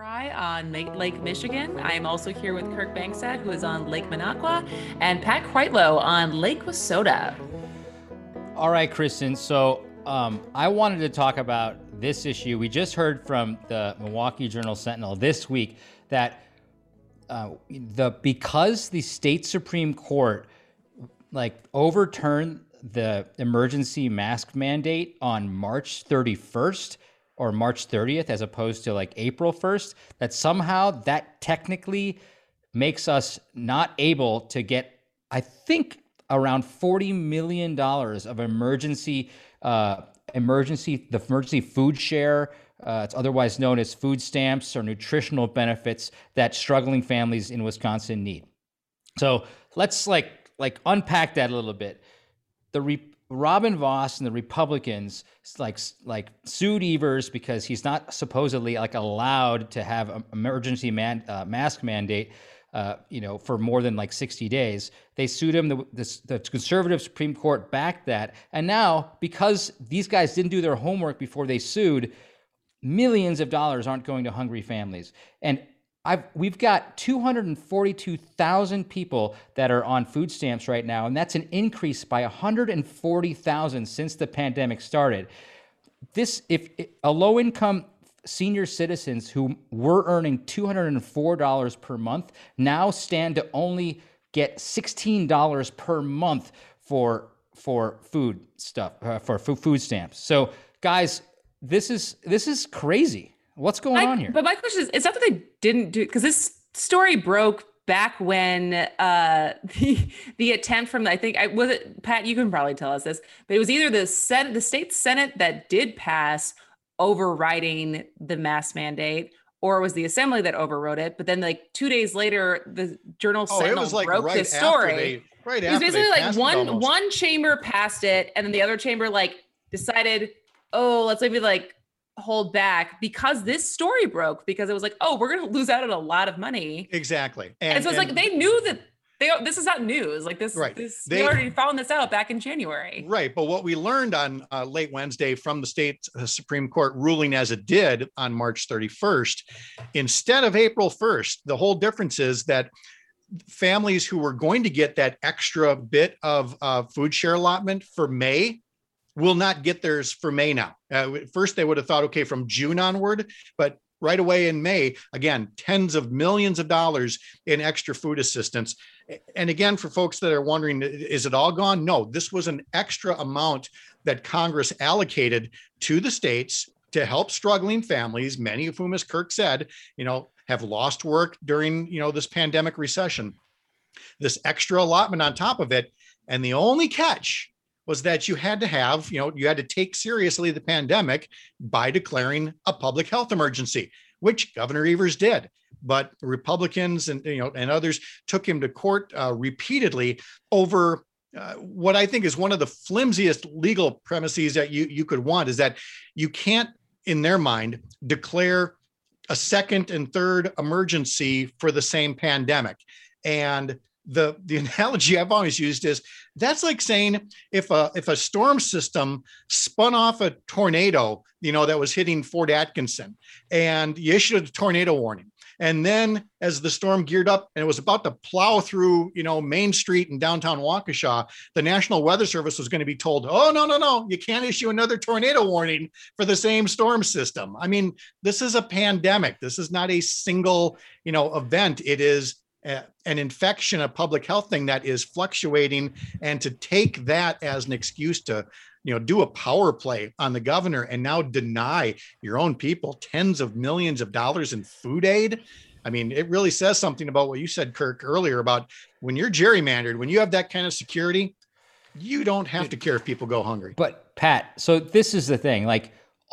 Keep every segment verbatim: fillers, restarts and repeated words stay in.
Fry on Ma- Lake Michigan. I am also here with Kirk Bangstad, who is on Lake Minocqua, and Pat Kreitlow on Lake Wissota. All right, Kristen. So um, I wanted to talk about this issue. We just heard from the Milwaukee Journal Sentinel this week that uh, the because the state Supreme Court like overturned the emergency mask mandate on March thirty-first or March thirtieth, as opposed to like April first, that somehow that technically makes us not able to get, I think, around forty million dollars of emergency, uh, emergency, the emergency food share. Uh, it's otherwise known as food stamps or nutritional benefits that struggling families in Wisconsin need. So let's like like unpack that a little bit. The re- Robin Vos and the Republicans like like sued Evers because he's not supposedly like allowed to have an emergency man, uh, mask mandate, uh, you know, for more than like sixty days. They sued him. The, the, the conservative Supreme Court backed that, and now because these guys didn't do their homework before they sued, millions of dollars aren't going to hungry families. And I've, we've got two hundred forty-two thousand people that are on food stamps right now, and that's an increase by one hundred forty thousand since the pandemic started. This, if a low-income senior citizens who were earning two hundred four dollars per month now stand to only get sixteen dollars per month for for food stuff, uh, for food stamps. So, guys, this is this is crazy. What's going I, on here? But my question is, it's not that they didn't do, because this story broke back when uh, the the attempt from, I think, I was it, Pat, you can probably tell us this, but it was either the Senate, the state Senate that did pass overriding the mask mandate, or it was the assembly that overrode it. But then like two days later, the Journal oh, Sentinel it was like broke right this story. They, right it was after basically like one, it one chamber passed it, and then the other chamber like decided, oh, let's maybe like hold back because this story broke, because it was like, oh, we're going to lose out on a lot of money. Exactly. And, and so it's and, like, they knew that they, this is not news. Like this, right. this they, they already found this out back in January. Right. But what we learned on uh, late Wednesday from the state uh, Supreme Court ruling as it did on March thirty-first, instead of April first, the whole difference is that families who were going to get that extra bit of uh, food share allotment for May will not get theirs for May now. Uh, first, they would have thought, okay, from June onward, but right away in May, again, tens of millions of dollars in extra food assistance. And again, for folks that are wondering, is it all gone? No, this was an extra amount that Congress allocated to the states to help struggling families, many of whom, as Kirk said, you know, have lost work during, you know, this pandemic recession. This extra allotment on top of it. And the only catch was that you had to have, you know, you had to take seriously the pandemic by declaring a public health emergency, which Governor Evers did. But Republicans and, you know, and others took him to court uh, repeatedly over uh, what I think is one of the flimsiest legal premises that you, you could want, is that you can't, in their mind, declare a second and third emergency for the same pandemic. And The the analogy I've always used is that's like saying if a if a storm system spun off a tornado, you know, that was hitting Fort Atkinson, and you issued a tornado warning. And then as the storm geared up and it was about to plow through, you know, Main Street in downtown Waukesha, the National Weather Service was going to be told, oh, no, no, no, you can't issue another tornado warning for the same storm system. I mean, this is a pandemic. This is not a single, you know, event. It is an infection, a public health thing that is fluctuating, and to take that as an excuse to, you know, do a power play on the governor and now deny your own people tens of millions of dollars in food aid. I mean, it really says something about what you said, Kirk, earlier about when you're gerrymandered, when you have that kind of security, you don't have to care if people go hungry. But Pat, so this is the thing, like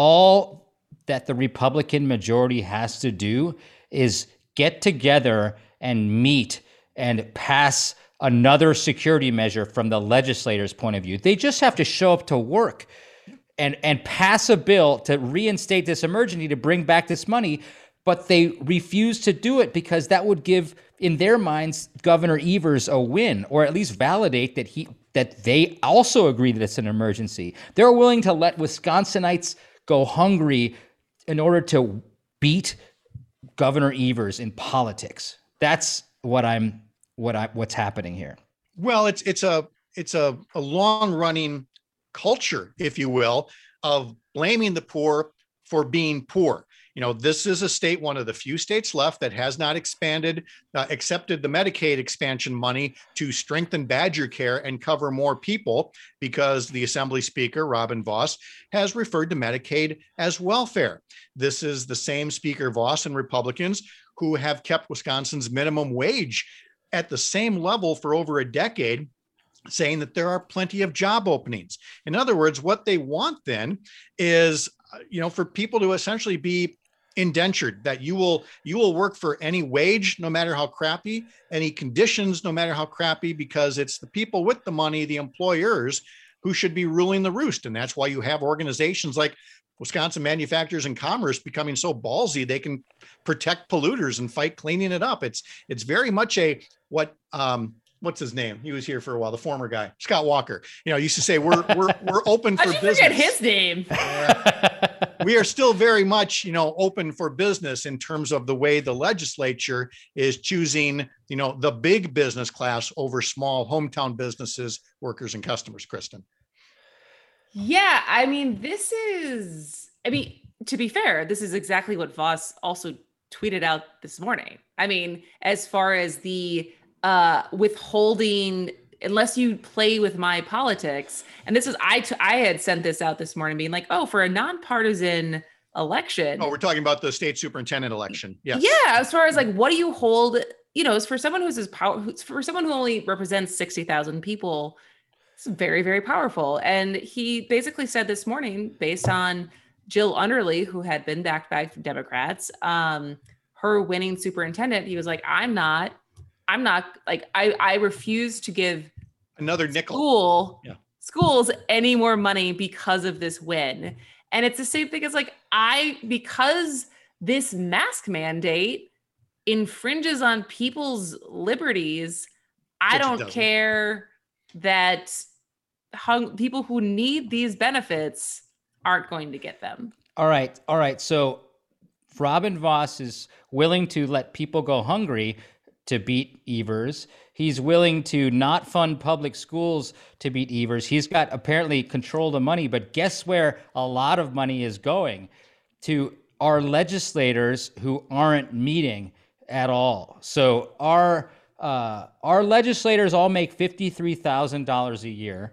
all that the Republican majority has to do is get together and meet and pass another security measure from the legislators' point of view. They just have to show up to work and, and pass a bill to reinstate this emergency, to bring back this money, but they refuse to do it because that would give, in their minds, Governor Evers a win, or at least validate that he that they also agree that it's an emergency. They're willing to let Wisconsinites go hungry in order to beat Governor Evers in politics. That's what I'm what I what's happening here. Well, it's it's a it's a, a long running culture, if you will, of blaming the poor for being poor. You know, this is a state, one of the few states left that has not expanded, uh, accepted the Medicaid expansion money to strengthen Badger Care and cover more people, because the Assembly Speaker, Robin Vos, has referred to Medicaid as welfare. This is the same Speaker Vos and Republicans who have kept Wisconsin's minimum wage at the same level for over a decade, saying that there are plenty of job openings. In other words, what they want then is, you know, for people to essentially be indentured, that you will you will work for any wage, no matter how crappy, any conditions, no matter how crappy, because it's the people with the money, the employers, who should be ruling the roost. And that's why you have organizations like Wisconsin Manufacturers and Commerce becoming so ballsy they can protect polluters and fight cleaning it up. It's it's very much a what um what's his name? He was here for a while. The former guy, Scott Walker, you know, used to say we're we're we're open for I business. Forget his name. Uh, we are still very much, you know, open for business in terms of the way the legislature is choosing, you know, the big business class over small hometown businesses, workers, and customers. Kristen. Yeah, I mean, this is, I mean, to be fair, this is exactly what Vos also tweeted out this morning. I mean, as far as the uh, withholding, unless you play with my politics, and this is, I, t- I had sent this out this morning being like, oh, for a nonpartisan election. Oh, we're talking about the state superintendent election. Yes. Yeah, as far as like, what do you hold, you know, for someone who's as power, for someone who only represents sixty thousand people, it's very, very powerful. And he basically said this morning, based on Jill Underly, who had been backed by Democrats, um, her winning superintendent, he was like, I'm not, I'm not like, I, I refuse to give another nickel school, yeah. schools any more money because of this win. And it's the same thing as like, I, because this mask mandate infringes on people's liberties, I Which don't care that hung, people who need these benefits aren't going to get them. All right. All right. So Robin Vos is willing to let people go hungry to beat Evers. He's willing to not fund public schools to beat Evers. He's got apparently control of the money, but guess where a lot of money is going? To our legislators who aren't meeting at all. So our uh, our legislators all make fifty-three thousand dollars a year,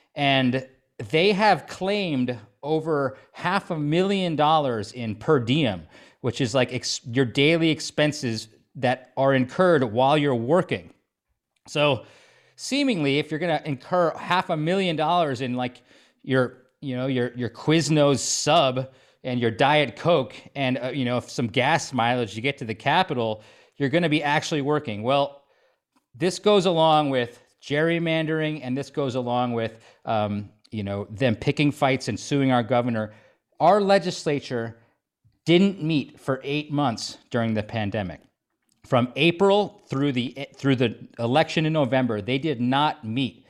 and they have claimed over half a million dollars in per diem, which is like ex- your daily expenses that are incurred while you're working. So seemingly, if you're going to incur half a million dollars in like your, you know, your, your Quiznos sub and your Diet Coke and, uh, you know, some gas mileage to get to the Capitol, you're going to be actually working. Well, this goes along with gerrymandering, and this goes along with, um, you know, them picking fights and suing our governor. Our legislature didn't meet for eight months during the pandemic. From April through the through the election in November, they did not meet.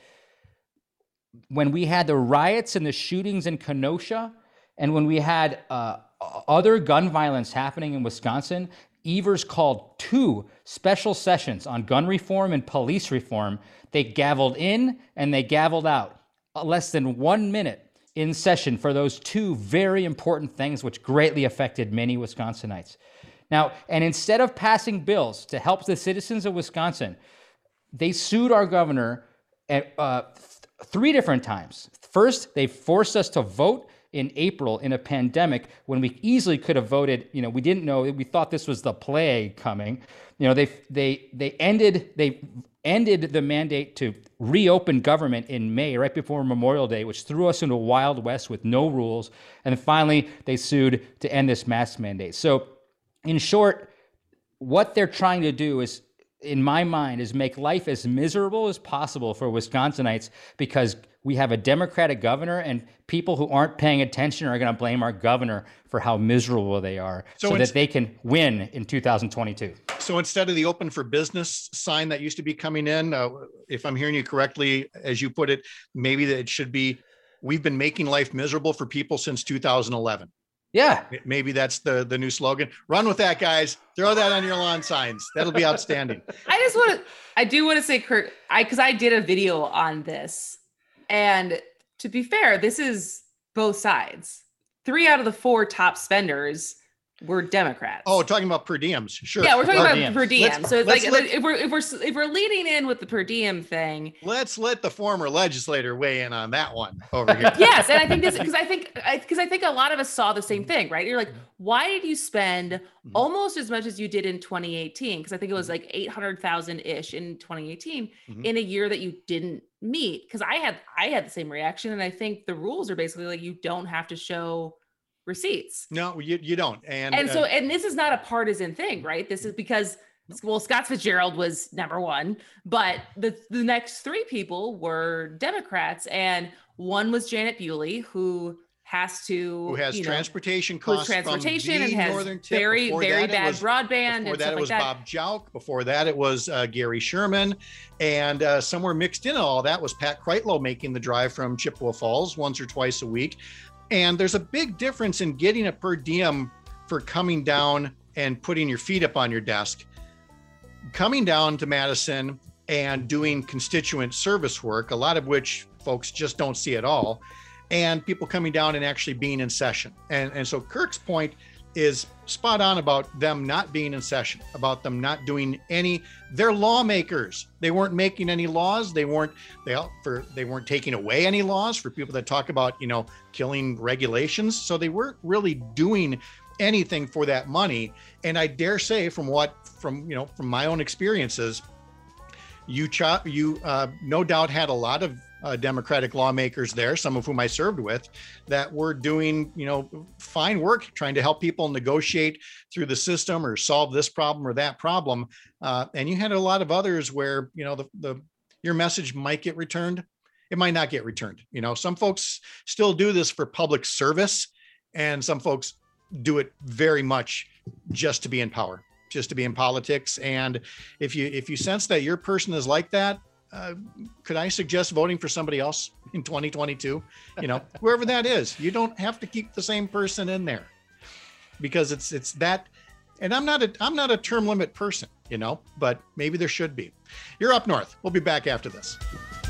When we had the riots and the shootings in Kenosha, and when we had uh, other gun violence happening in Wisconsin, Evers called two special sessions on gun reform and police reform. They gavelled in and they gavelled out. Less than one minute in session for those two very important things, which greatly affected many Wisconsinites. Now, and instead of passing bills to help the citizens of Wisconsin, they sued our governor at uh, th- three different times. First, they forced us to vote in April in a pandemic when we easily could have voted. You know, we didn't know, we thought this was the plague coming. You know, they they they ended they ended the mandate to reopen government in May, right before Memorial Day, which threw us into a Wild West with no rules. And then finally, they sued to end this mask mandate. So in short, what they're trying to do is, in my mind, is make life as miserable as possible for Wisconsinites, because we have a Democratic governor, and people who aren't paying attention are going to blame our governor for how miserable they are, so, so that they can win in two thousand twenty-two. So instead of the open for business sign that used to be coming in, uh, if I'm hearing you correctly, as you put it, maybe that it should be, we've been making life miserable for people since two thousand eleven. Yeah. Maybe that's the, the new slogan. Run with that, guys. Throw that on your lawn signs. That'll be outstanding. I just want to, I do want to say, Kirk, I, cause I did a video on this, and to be fair, this is both sides. Three out of the four top spenders were Democrats. Oh, talking about per diems. Sure. Yeah, we're talking Per about diem. per diem. Let's- so it's let's like let- if we're if we're if we're leading in with the per diem thing. Let's let the former legislator weigh in on that one over here. Yes, and I think this because I think because I, I think a lot of us saw the same thing, right? You're like, why did you spend almost as much as you did in twenty eighteen? Because I think it was like eight hundred thousand ish in twenty eighteen Mhm. in a year that you didn't meet. Because I had I had the same reaction, and I think the rules are basically like you don't have to show receipts. No, you, you don't. And, And so, uh, and this is not a partisan thing, right? This is because, well, Scott Fitzgerald was number one, but the, the next three people were Democrats. And one was Janet Bewley, who has to, who has you know, transportation who has costs transportation from and the has northern tip. very, Before very that, it bad was- broadband Before and that, stuff it like was that. Bob Jouk. Before that, it was uh, Gary Sherman. And uh, somewhere mixed in all that was Pat Kreitlow making the drive from Chippewa Falls once or twice a week. And there's a big difference in getting a per diem for coming down and putting your feet up on your desk. Coming down to Madison and doing constituent service work, a lot of which folks just don't see at all, and people coming down and actually being in session. And, and so Kirk's point is spot on about them not being in session, about them not doing any, they're lawmakers. They weren't making any laws. They weren't, they for they weren't taking away any laws for people that talk about, you know, killing regulations. So they weren't really doing anything for that money. And I dare say from what, from, you know, from my own experiences, you, ch- you uh, no doubt had a lot of Uh, Democratic lawmakers there, some of whom I served with, that were doing, you know, fine work trying to help people negotiate through the system or solve this problem or that problem. Uh, and you had a lot of others where, you know, the, the your message might get returned. It might not get returned. You know, some folks still do this for public service, and some folks do it very much just to be in power, just to be in politics. And if you if you sense that your person is like that, Uh, could I suggest voting for somebody else in twenty twenty-two? You know, whoever that is, you don't have to keep the same person in there, because it's it's that. And I'm not a I'm not a term limit person, you know, but maybe there should be. You're up north. We'll be back after this.